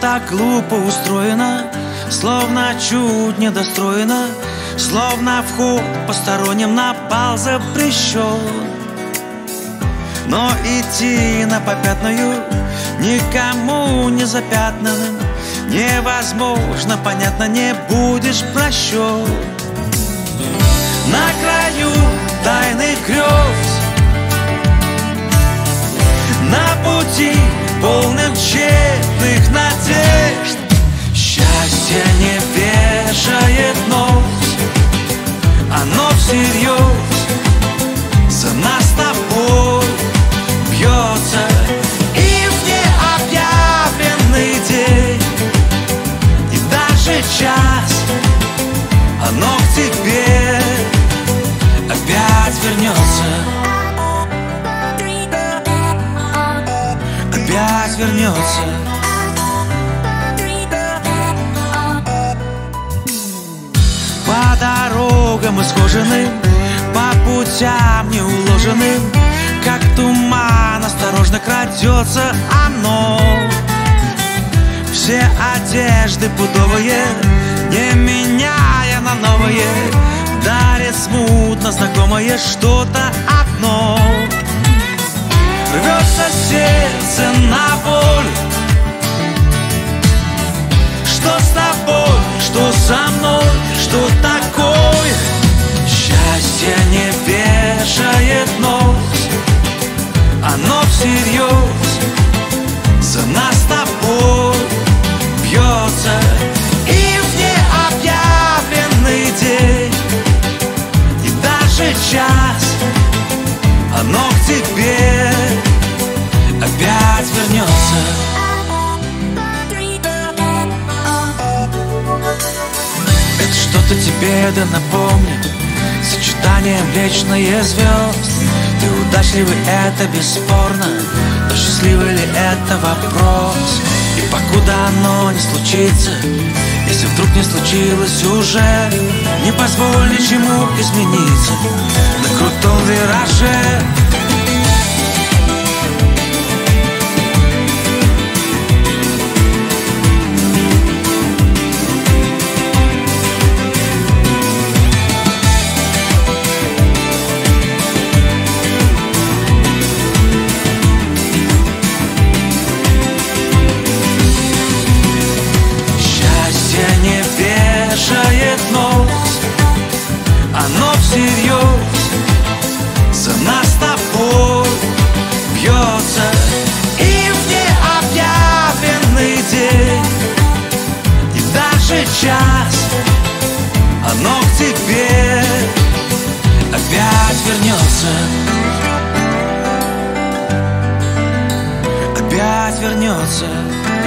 так глупо устроено, словно чуть недостроено, словно вход посторонним на бал запрещен. Но идти на попятную никому не запятнанным невозможно, понятно, не будешь прощен. На краю тайных грез, на пути полным тщетных надежд, счастье не вешает нос, оно всерьез за нас с тобой бьется. И в необъявленный день, и даже час, оно к тебе опять вернется. Опять вернется. По дорогам исхоженным, по путям неуложенным, как туман осторожно крадется оно. Все одежды пудовые, не меняя на новые, дарит смутно знакомое что-то одно. Рвется сердце на боль. Что с тобой, что со мной, что такое? Счастье не вешает нос, оно всерьез за нас с тобой бьется. И в необъявленный день, и даже час, оно к тебе опять вернется. Это что-то тебе да напомнит сочетание Млечные звезд. Ты удачливый, это бесспорно, но счастливый ли это вопрос? И покуда оно не случится, если вдруг не случилось уже, не позволь ничему измениться на крутом вираже. Оно всерьез за нас с тобой бьется. И в необъявленный день, и даже час, оно к тебе опять вернется. Опять вернется.